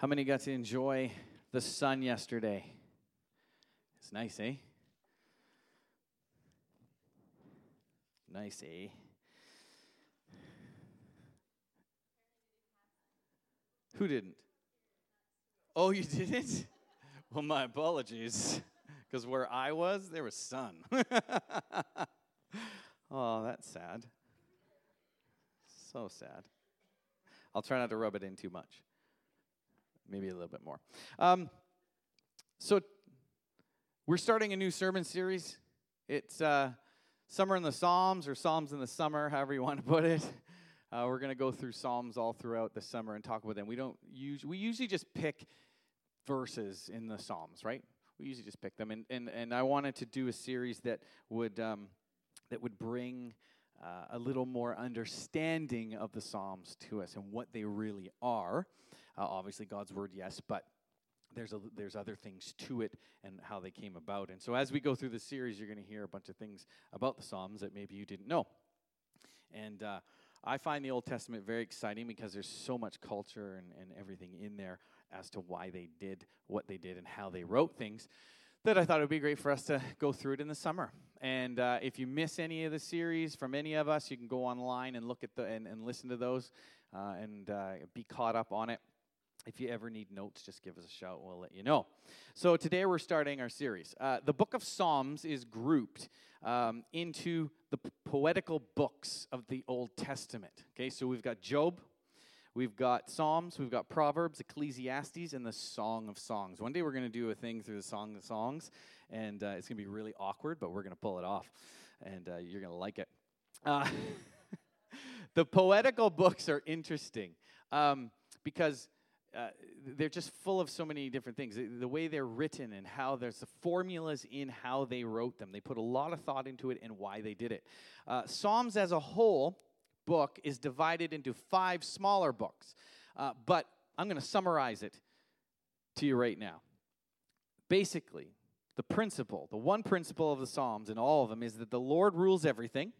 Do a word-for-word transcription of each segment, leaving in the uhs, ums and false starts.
How many got to enjoy the sun yesterday? It's nice, eh? Nice, eh? Who didn't? Oh, you didn't? Well, my apologies. Because where I was, there was sun. Oh, that's sad. So sad. I'll try not to rub it in too much. Maybe a little bit more. Um, so we're starting a new sermon series. It's uh, Summer in the Psalms, or Psalms in the Summer, however you want to put it. Uh, we're going to go through Psalms all throughout the summer and talk about them. We don't use, we usually just pick verses in the Psalms, right? We usually just pick them. And and, and I wanted to do a series that would um, that would bring uh, a little more understanding of the Psalms to us and what they really are. Uh, obviously, God's Word, yes, but there's a, there's other things to it and how they came about. And so as we go through the series, you're going to hear a bunch of things about the Psalms that maybe you didn't know. And uh, I find the Old Testament very exciting because there's so much culture and, and everything in there as to why they did what they did and how they wrote things, that I thought it would be great for us to go through it in the summer. And uh, if you miss any of the series from any of us, you can go online and look at the and, and listen to those uh, and uh, be caught up on it. If you ever need notes, just give us a shout. We'll let you know. So today we're starting our series. Uh, the book of Psalms is grouped um, into the p- poetical books of the Old Testament. Okay, so we've got Job, we've got Psalms, we've got Proverbs, Ecclesiastes, and the Song of Songs. One day we're going to do a thing through the Song of Songs, and uh, it's going to be really awkward, but we're going to pull it off, and uh, you're going to like it. Uh, the poetical books are interesting um, because Uh, they're just full of so many different things. The, the way they're written and how there's the formulas in how they wrote them. They put a lot of thought into it and why they did it. Uh, Psalms as a whole book is divided into five smaller books. Uh, but I'm going to summarize it to you right now. Basically, the principle, the one principle of the Psalms and all of them is that the Lord rules everything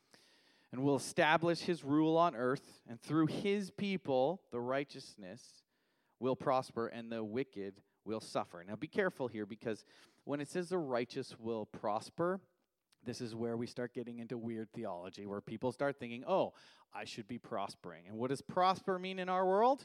and will establish his rule on earth, and through his people, the righteousness will prosper and the wicked will suffer. Now be careful here, because when it says the righteous will prosper, this is where we start getting into weird theology, where people start thinking, oh, I should be prospering. And what does prosper mean in our world?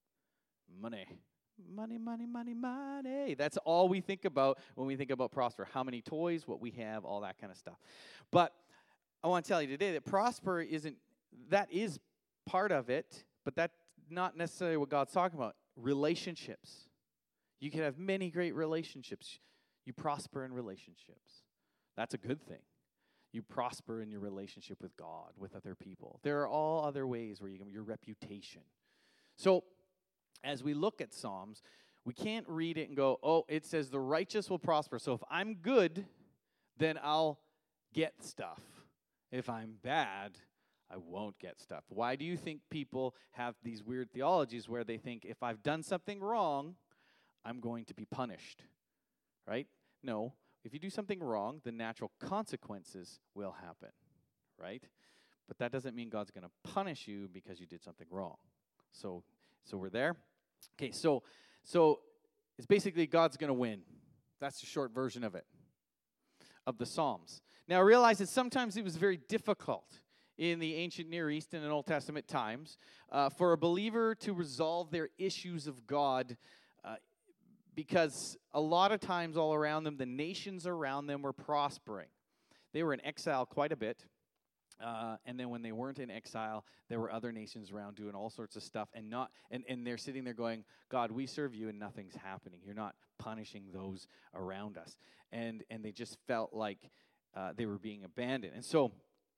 Money. Money, money, money, money. That's all we think about when we think about prosper. How many toys, what we have, all that kind of stuff. But I want to tell you today that prosper isn't, that is part of it, but that's not necessarily what God's talking about. Relationships. You can have many great relationships. You prosper in relationships. That's a good thing. You prosper in your relationship with God, with other people. There are all other ways where you can, your reputation. So, as we look at Psalms, we can't read it and go, oh, it says the righteous will prosper. So if I'm good, then I'll get stuff. If I'm bad, I won't get stuff. Why do you think people have these weird theologies where they think if I've done something wrong, I'm going to be punished, right? No. If you do something wrong, the natural consequences will happen, right? But that doesn't mean God's going to punish you because you did something wrong. So, so we're there. Okay, so, so it's basically God's going to win. That's the short version of it, of the Psalms. Now, I realize that sometimes it was very difficult in the ancient Near East and in Old Testament times uh, for a believer to resolve their issues of God uh, because a lot of times all around them, the nations around them were prospering. They were in exile quite a bit. Uh, and then when they weren't in exile, there were other nations around doing all sorts of stuff, and not and, and they're sitting there going, God, we serve you and nothing's happening. You're not punishing those around us. And and they just felt like uh, they were being abandoned. And so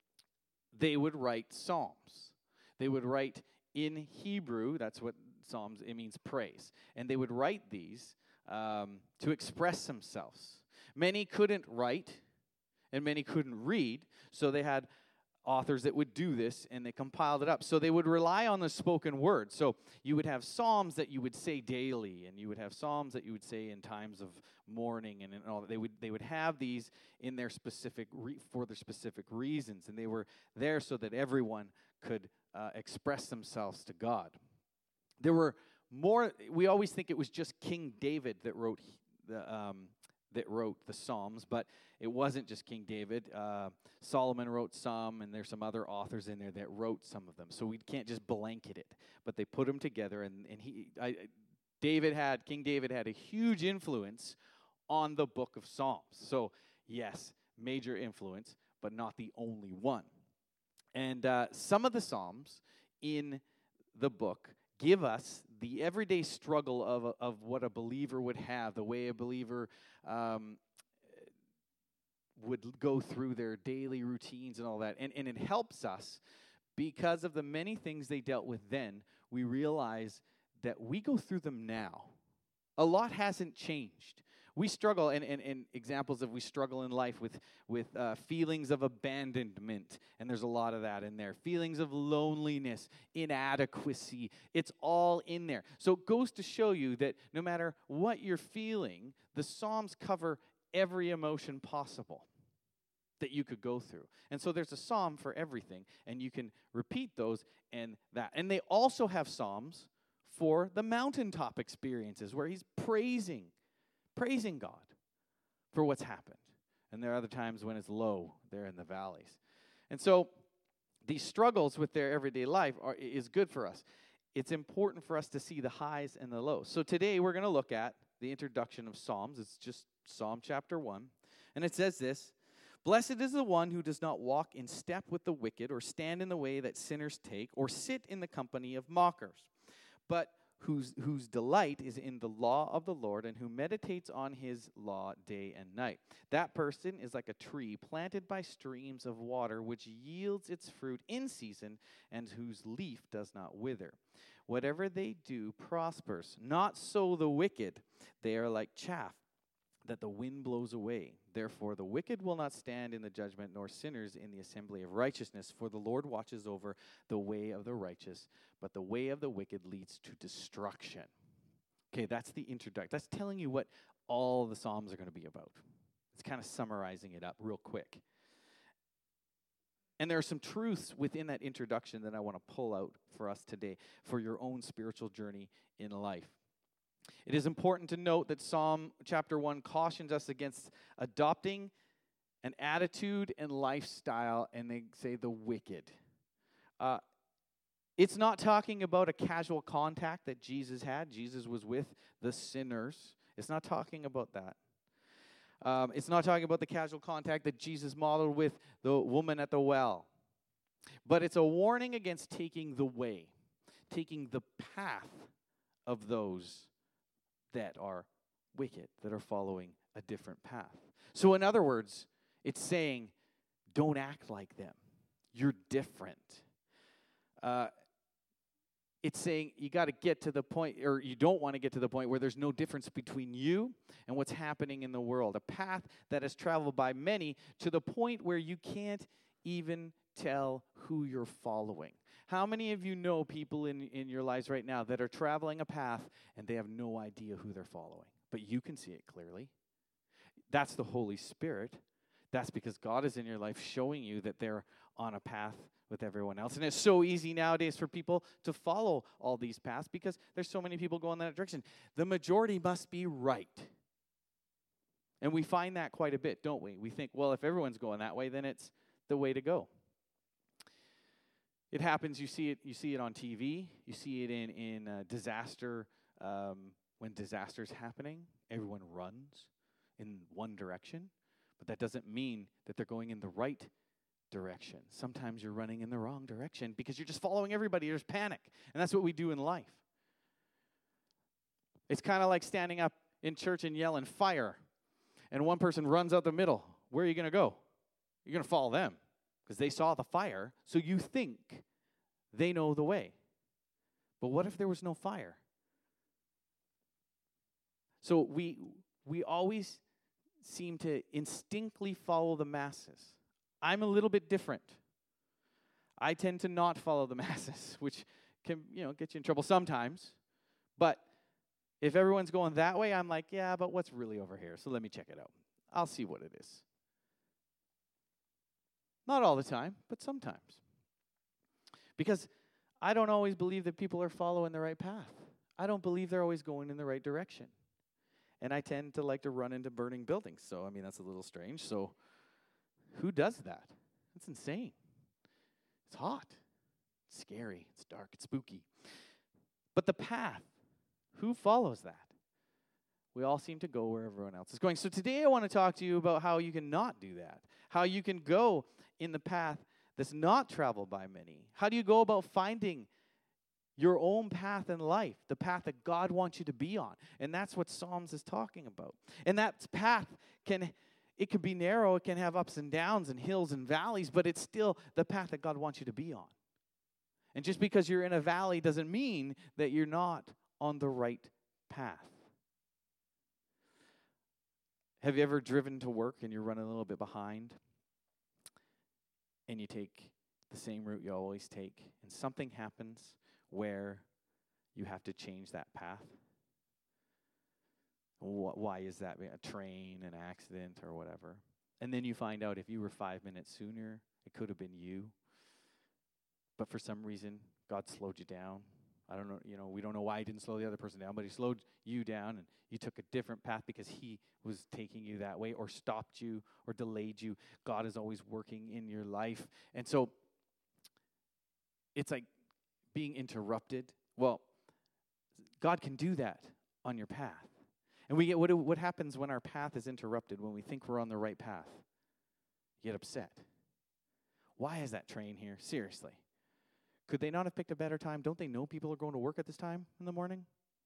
they would write psalms. They would write in Hebrew. That's what psalms, it means praise. And they would write these um, to express themselves. Many couldn't write, and many couldn't read, so they had authors that would do this, and they compiled it up. So they would rely on the spoken word. So you would have psalms that you would say daily, and you would have psalms that you would say in times of mourning, and, and all that. They would they would have these in their specific re- for their specific reasons, and they were there so that everyone could uh, express themselves to God. There were more, we always think it was just King David that wrote the um, that wrote the Psalms, but it wasn't just King David. Uh, Solomon wrote some, and there's some other authors in there that wrote some of them. So we can't just blanket it, but they put them together, and, and he, I, David had, King David had a huge influence on the book of Psalms. So yes, major influence, but not the only one. And uh, some of the Psalms in the book give us the everyday struggle of, of what a believer would have, the way a believer um, would go through their daily routines and all that. And, and it helps us because of the many things they dealt with then. We realize that we go through them now. A lot hasn't changed. We struggle, and, and, and examples of we struggle in life with, with uh, feelings of abandonment, and there's a lot of that in there. Feelings of loneliness, inadequacy, it's all in there. So it goes to show you that no matter what you're feeling, the Psalms cover every emotion possible that you could go through. And so there's a psalm for everything, and you can repeat those and that. And they also have psalms for the mountaintop experiences where he's praising praising God for what's happened. And there are other times when it's low there in the valleys. And so these struggles with their everyday life are, is good for us. It's important for us to see the highs and the lows. So today we're going to look at the introduction of Psalms. It's just Psalm chapter one. And it says this: "Blessed is the one who does not walk in step with the wicked, or stand in the way that sinners take, or sit in the company of mockers, but Whose, whose delight is in the law of the Lord, and who meditates on his law day and night. That person is like a tree planted by streams of water, which yields its fruit in season, and whose leaf does not wither. Whatever they do prospers. Not so the wicked. They are like chaff that the wind blows away. Therefore the wicked will not stand in the judgment, nor sinners in the assembly of righteousness. For the Lord watches over the way of the righteous, but the way of the wicked leads to destruction." Okay, that's the introduction. That's telling you what all the Psalms are going to be about. It's kind of summarizing it up real quick. And there are some truths within that introduction that I want to pull out for us today for your own spiritual journey in life. It is important to note that Psalm chapter one cautions us against adopting an attitude and lifestyle, and they say the wicked. Uh, it's not talking about a casual contact that Jesus had. Jesus was with the sinners. It's not talking about that. Um, it's not talking about the casual contact that Jesus modeled with the woman at the well. But it's a warning against taking the way, taking the path of those that are wicked, that are following a different path. So in other words, it's saying, don't act like them. You're different. Uh, it's saying you got to get to the point, or you don't want to get to the point where there's no difference between you and what's happening in the world. A path that is traveled by many to the point where you can't even tell who you're following. How many of you know people in, in your lives right now that are traveling a path and they have no idea who they're following? But you can see it clearly. That's the Holy Spirit. That's because God is in your life showing you that they're on a path with everyone else. And it's so easy nowadays for people to follow all these paths because there's so many people going that direction. The majority must be right. And we find that quite a bit, don't we? We think, well, if everyone's going that way, then it's the way to go. It happens, you see it you see it on T V, you see it in, in uh, disaster, um, when disaster's happening, everyone runs in one direction, but that doesn't mean that they're going in the right direction. Sometimes you're running in the wrong direction because you're just following everybody, there's panic, and that's what we do in life. It's kind of like standing up in church and yelling, "Fire," and one person runs out the middle. Where are you going to go? You're going to follow them. Because they saw the fire, so you think they know the way. But what if there was no fire? So we we always seem to instinctively follow the masses. I'm a little bit different. I tend to not follow the masses, which can, you know, get you in trouble sometimes. But if everyone's going that way, I'm like, yeah, but what's really over here? So let me check it out. I'll see what it is. Not all the time, but sometimes. Because I don't always believe that people are following the right path. I don't believe they're always going in the right direction. And I tend to like to run into burning buildings. So, I mean, that's a little strange. So, who does that? That's insane. It's hot. It's scary. It's dark. It's spooky. But the path, who follows that? We all seem to go where everyone else is going. So today I want to talk to you about how you can not do that. How you can go in the path that's not traveled by many. How do you go about finding your own path in life, the path that God wants you to be on? And that's what Psalms is talking about. And that path can, it can be narrow, it can have ups and downs and hills and valleys, but it's still the path that God wants you to be on. And just because you're in a valley doesn't mean that you're not on the right path. Have you ever driven to work and you're running a little bit behind and you take the same route you always take and something happens where you have to change that path? Wh- why is that? A train, an accident, or whatever. And then you find out if you were five minutes sooner, it could have been you. But for some reason, God slowed you down. I don't know, you know, we don't know why he didn't slow the other person down, but he slowed you down and you took a different path because he was taking you that way or stopped you or delayed you. God is always working in your life. And so it's like being interrupted. Well, God can do that on your path. And we get what what happens when our path is interrupted, when we think we're on the right path? You get upset. Why is that train here? Seriously. Could they not have picked a better time? Don't they know people are going to work at this time in the morning?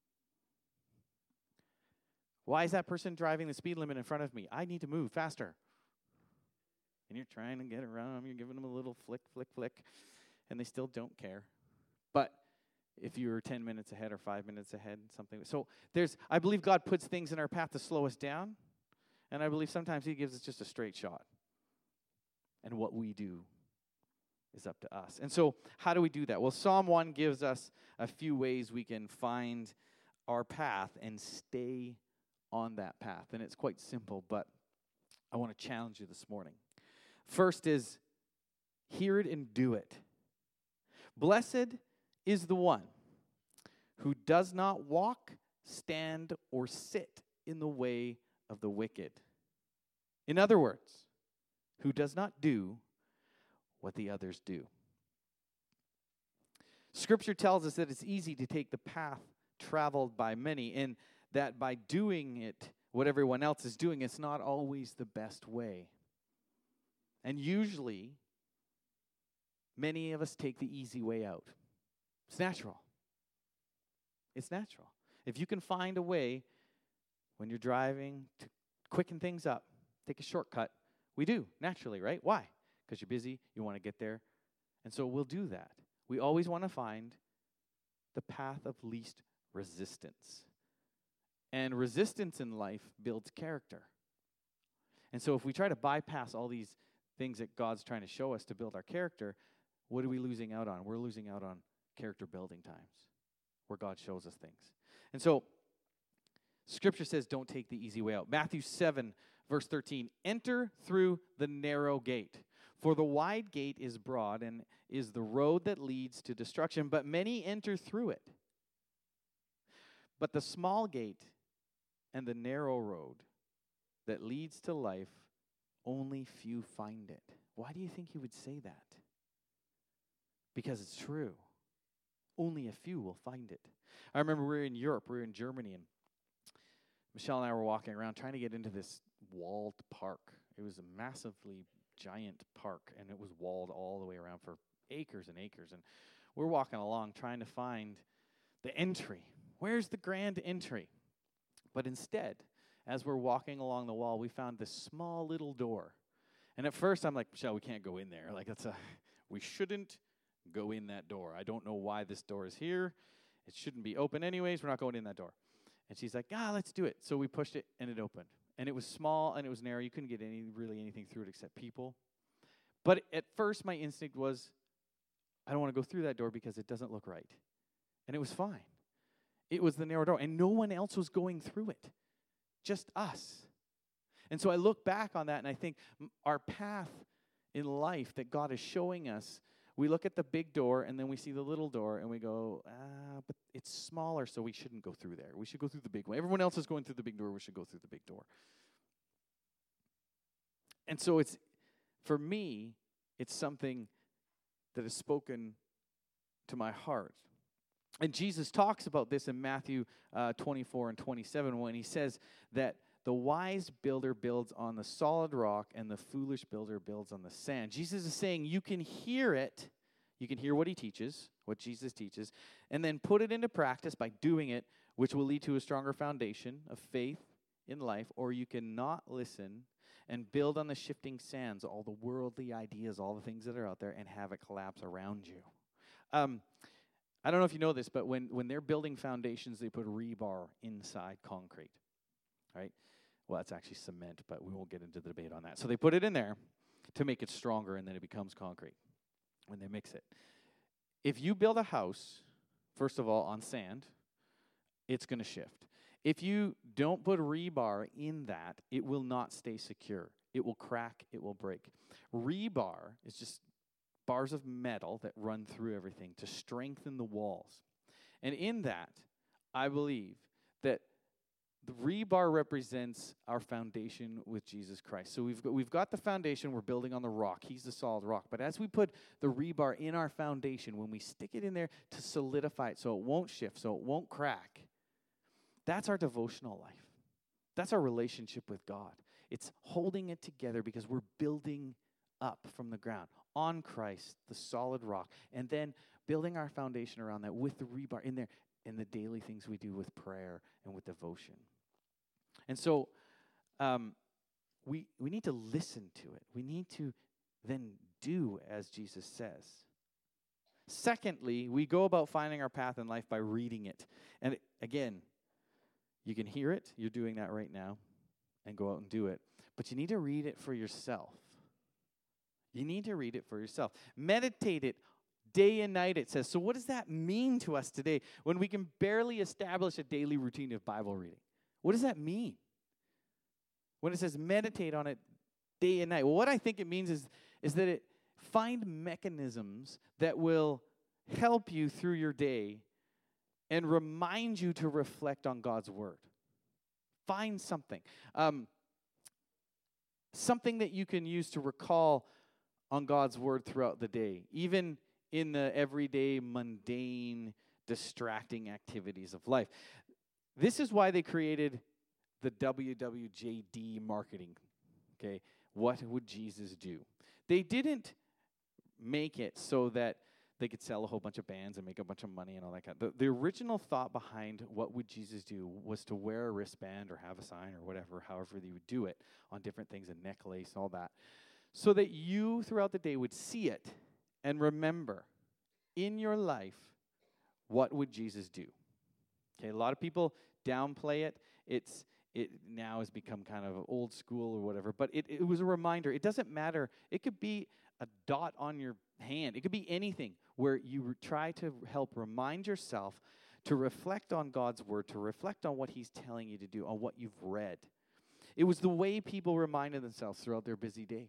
Why is that person driving the speed limit in front of me? I need to move faster. And you're trying to get around them. You're giving them a little flick, flick, flick, and they still don't care. But if you're ten minutes ahead or five minutes ahead, something. So there's, I believe God puts things in our path to slow us down, and I believe sometimes he gives us just a straight shot. And what we do is up to us. And so how do we do that? Well, Psalm one gives us a few ways we can find our path and stay on that path. And it's quite simple, but I want to challenge you this morning. First is, hear it and do it. Blessed is the one who does not walk, stand, or sit in the way of the wicked. In other words, who does not do what the others do. Scripture tells us that it's easy to take the path traveled by many, and that by doing it, what everyone else is doing, it's not always the best way. And usually, many of us take the easy way out. It's natural. It's natural. If you can find a way when you're driving to quicken things up, take a shortcut, we do, naturally, right? Why? Because you're busy, you want to get there. And so we'll do that. We always want to find the path of least resistance. And resistance in life builds character. And so if we try to bypass all these things that God's trying to show us to build our character, what are we losing out on? We're losing out on character building times where God shows us things. And so Scripture says don't take the easy way out. Matthew seven, verse thirteen, enter through the narrow gate. For the wide gate is broad and is the road that leads to destruction, but many enter through it. But the small gate and the narrow road that leads to life, only few find it. Why do you think he would say that? Because it's true. Only a few will find it. I remember we were in Europe, we were in Germany, and Michelle and I were walking around trying to get into this walled park. It was a massively giant park, and it was walled all the way around for acres and acres. And we're walking along trying to find the entry. Where's the grand entry? But instead, as we're walking along the wall, we found this small little door. And at first, I'm like, Michelle, we can't go in there. Like, that's a, we shouldn't go in that door. I don't know why this door is here. It shouldn't be open anyways. We're not going in that door. And she's like, ah, let's do it. So we pushed it, and it opened. And it was small, and it was narrow. You couldn't get any really anything through it except people. But at first, my instinct was, I don't want to go through that door because it doesn't look right. And it was fine. It was the narrow door, and no one else was going through it, just us. And so I look back on that, and I think our path in life that God is showing us, We look at the big door, and then we see the little door, and we go, ah, but it's smaller, so we shouldn't go through there. We should go through the big one. Everyone else is going through the big door. We should go through the big door. And so it's, for me, it's something that is spoken to my heart. And Jesus talks about this in Matthew uh, twenty-four and twenty-seven when he says that the wise builder builds on the solid rock, and the foolish builder builds on the sand. Jesus is saying you can hear it. You can hear what he teaches, what Jesus teaches, and then put it into practice by doing it, which will lead to a stronger foundation of faith in life, or you can not listen and build on the shifting sands, all the worldly ideas, all the things that are out there, and have it collapse around you. Um, I don't know if you know this, but when, when they're building foundations, they put rebar inside concrete, right? Well, it's actually cement, but we won't get into the debate on that. So they put it in there to make it stronger, and then it becomes concrete when they mix it. If you build a house, first of all, on sand, it's going to shift. If you don't put rebar in that, it will not stay secure. It will crack. It will break. Rebar is just bars of metal that run through everything to strengthen the walls. And in that, I believe that the rebar represents our foundation with Jesus Christ. So we've got, we've got the foundation. We're building on the rock. He's the solid rock. But as we put the rebar in our foundation, when we stick it in there to solidify it so it won't shift, so it won't crack, that's our devotional life. That's our relationship with God. It's holding it together because we're building up from the ground on Christ, the solid rock, and then building our foundation around that with the rebar in there in the daily things we do with prayer and with devotion. And so um, we we need to listen to it. We need to then do as Jesus says. Secondly, we go about finding our path in life by reading it. And again, you can hear it. You're doing that right now, and go out and do it. But you need to read it for yourself. You need to read it for yourself. Meditate it day and night, it says. So what does that mean to us today when we can barely establish a daily routine of Bible reading? What does that mean? When it says meditate on it day and night. Well, what I think it means is, is that it find mechanisms that will help you through your day and remind you to reflect on God's word. Find something. Um, something that you can use to recall on God's word throughout the day, even in the everyday, mundane, distracting activities of life. This is why they created the W W J D marketing. Okay, what would Jesus do? They didn't make it so that they could sell a whole bunch of bands and make a bunch of money and all that kind of. The, the original thought behind what would Jesus do was to wear a wristband or have a sign or whatever, however they would do it on different things, a necklace, all that, so that you throughout the day would see it and remember in your life, what would Jesus do? Okay, a lot of people downplay it. It's it now has become kind of old school or whatever, but it, it was a reminder. It doesn't matter. It could be a dot on your hand. It could be anything where you re- try to help remind yourself to reflect on God's word, to reflect on what he's telling you to do, on what you've read. It was the way people reminded themselves throughout their busy day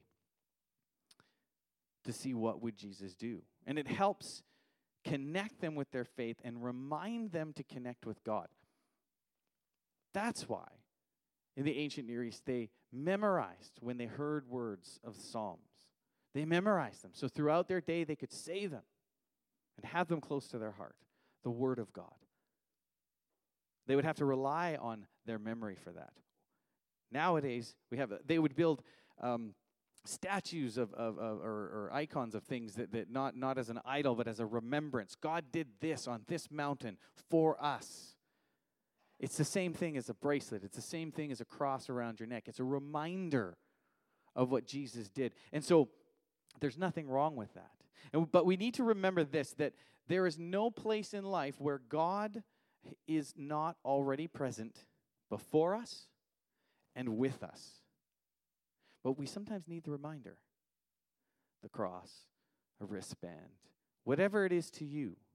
to see what would Jesus do. And it helps connect them with their faith and remind them to connect with God. That's why in the ancient Near East they memorized when they heard words of Psalms. They memorized them. So throughout their day they could say them and have them close to their heart, the word of God. They would have to rely on their memory for that. Nowadays, we have a, they would build um, statues of, of, of or, or icons of things that, that not, not as an idol, but as a remembrance. God did this on this mountain for us. It's the same thing as a bracelet. It's the same thing as a cross around your neck. It's a reminder of what Jesus did. And so there's nothing wrong with that. And, but we need to remember this, that there is no place in life where God is not already present before us and with us. But we sometimes need the reminder. The cross, a wristband, whatever it is to you,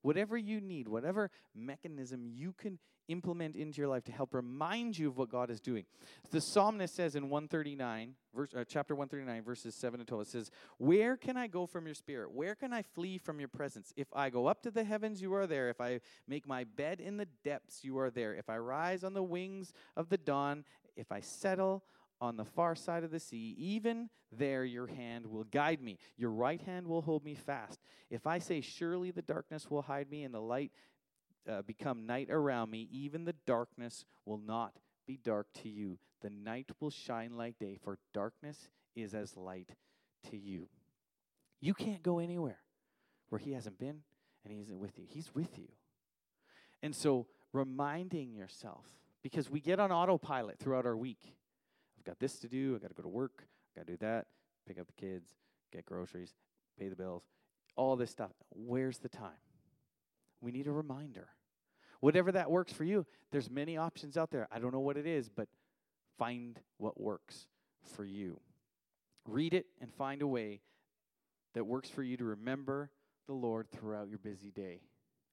Whatever you need, whatever mechanism you can implement into your life to help remind you of what God is doing. The psalmist says in one thirty-nine, verse, uh, chapter one thirty-nine, verses seven to twelve, it says, "Where can I go from your spirit? Where can I flee from your presence? If I go up to the heavens, you are there. If I make my bed in the depths, you are there. If I rise on the wings of the dawn, if I settle on the far side of the sea, even there your hand will guide me. Your right hand will hold me fast. If I say, surely the darkness will hide me and the light uh, become night around me, even the darkness will not be dark to you. The night will shine like day, for darkness is as light to you." You can't go anywhere where he hasn't been and he isn't with you. He's with you. And so reminding yourself, because we get on autopilot throughout our week. I've got this to do. I've got to go to work. I've got to do that, pick up the kids, get groceries, pay the bills, all this stuff. Where's the time? We need a reminder. Whatever that works for you, there's many options out there. I don't know what it is, but find what works for you. Read it and find a way that works for you to remember the Lord throughout your busy day.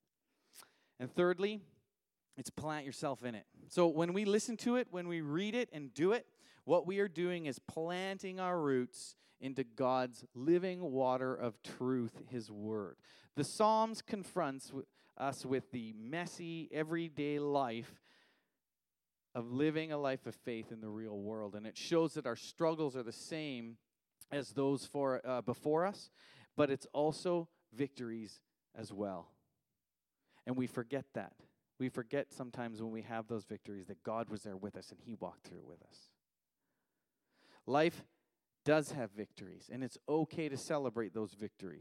And thirdly, it's plant yourself in it. So when we listen to it, when we read it and do it, what we are doing is planting our roots into God's living water of truth, his word. The Psalms confronts us with the messy, everyday life of living a life of faith in the real world. And it shows that our struggles are the same as those for uh, before us, but it's also victories as well. And we forget that. We forget sometimes when we have those victories that God was there with us and he walked through with us. Life does have victories, and it's okay to celebrate those victories.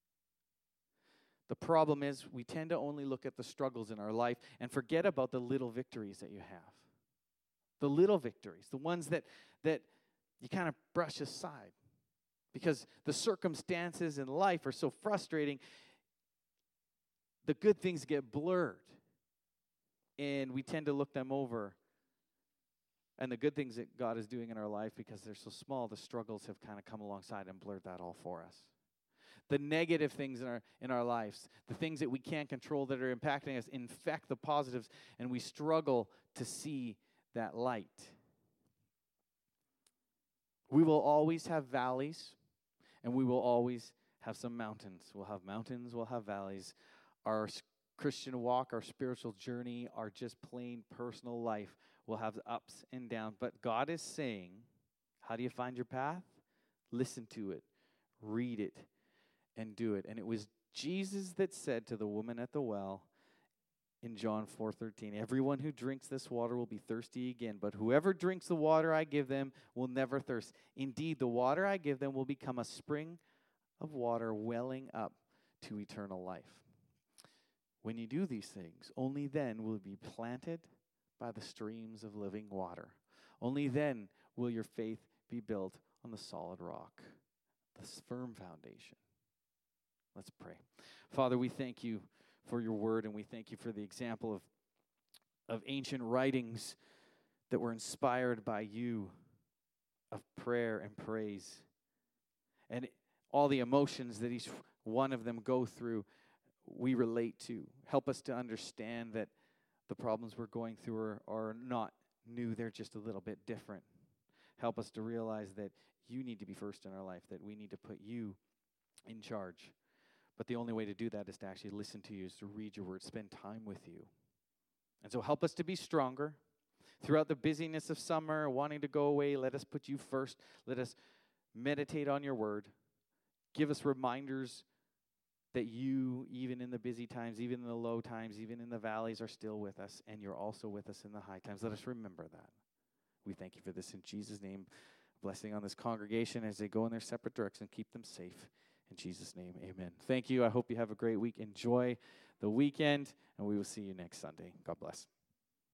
The problem is we tend to only look at the struggles in our life and forget about the little victories that you have. The little victories, the ones that, that you kind of brush aside because the circumstances in life are so frustrating. The good things get blurred, and we tend to look them over. And the good things that God is doing in our life, because they're so small, the struggles have kind of come alongside and blurred that all for us. The negative things in our in our lives, the things that we can't control that are impacting us, infect the positives, and we struggle to see that light. We will always have valleys, and we will always have some mountains. We'll have mountains, we'll have valleys. Our Christian walk, our spiritual journey, our just plain personal life will have ups and downs. But God is saying, how do you find your path? Listen to it, read it, and do it. And it was Jesus that said to the woman at the well in John four thirteen, "Everyone who drinks this water will be thirsty again, but whoever drinks the water I give them will never thirst. Indeed, the water I give them will become a spring of water welling up to eternal life." When you do these things, only then will you be planted by the streams of living water. Only then will your faith be built on the solid rock, the firm foundation. Let's pray. Father, we thank you for your word, and we thank you for the example of, of ancient writings that were inspired by you, of prayer and praise, and all the emotions that each one of them go through, we relate to. Help us to understand that the problems we're going through are, are not new, they're just a little bit different. Help us to realize that you need to be first in our life, that we need to put you in charge. But the only way to do that is to actually listen to you, is to read your word, spend time with you. And so help us to be stronger. Throughout the busyness of summer, wanting to go away, let us put you first. Let us meditate on your word. Give us reminders that you, even in the busy times, even in the low times, even in the valleys, are still with us, and you're also with us in the high times. Let us remember that. We thank you for this in Jesus' name. Blessing on this congregation as they go in their separate directions. Keep them safe. In Jesus' name, amen. Thank you. I hope you have a great week. Enjoy the weekend, and we will see you next Sunday. God bless.